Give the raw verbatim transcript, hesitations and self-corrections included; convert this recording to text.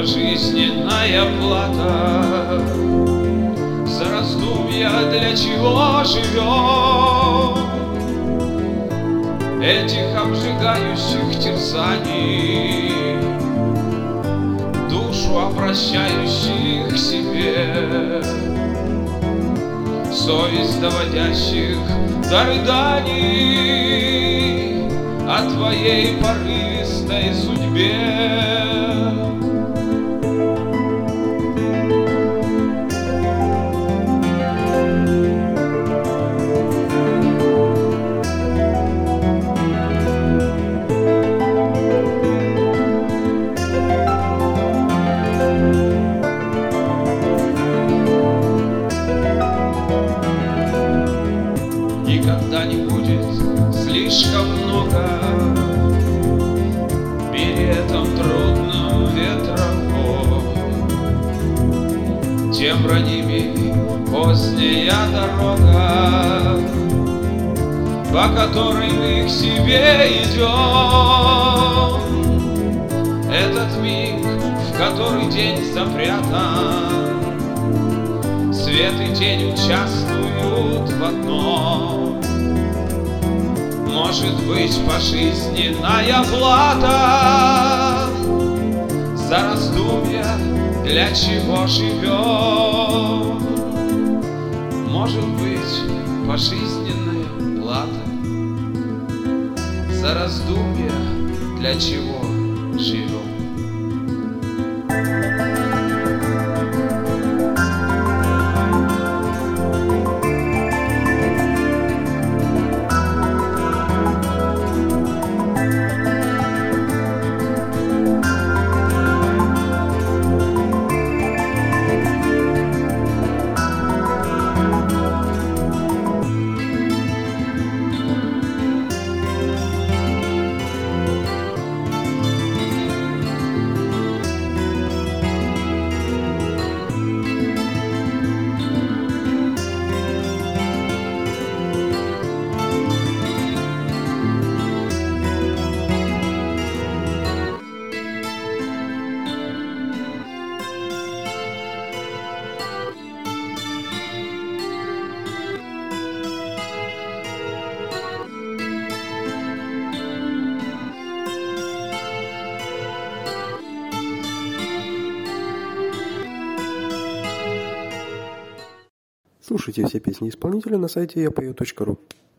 пожизненная плата за раздумья, для чего живем, этих обжигающих терзаний, душу обращающих к себе, совесть доводящих до рыданий о твоей порывистой судьбе. Никогда не будет слишком много билетом трудным ветров, тем ранимей поздняя дорога, по которой мы к себе идем. Этот миг, в который день запрятан, свет и тень участвуют в одном. Может быть, пожизненная плата за раздумья, для чего живем. Может быть, пожизненная плата за раздумья, для чего живем. Слушайте все песни исполнителя на сайте я пою точка ру.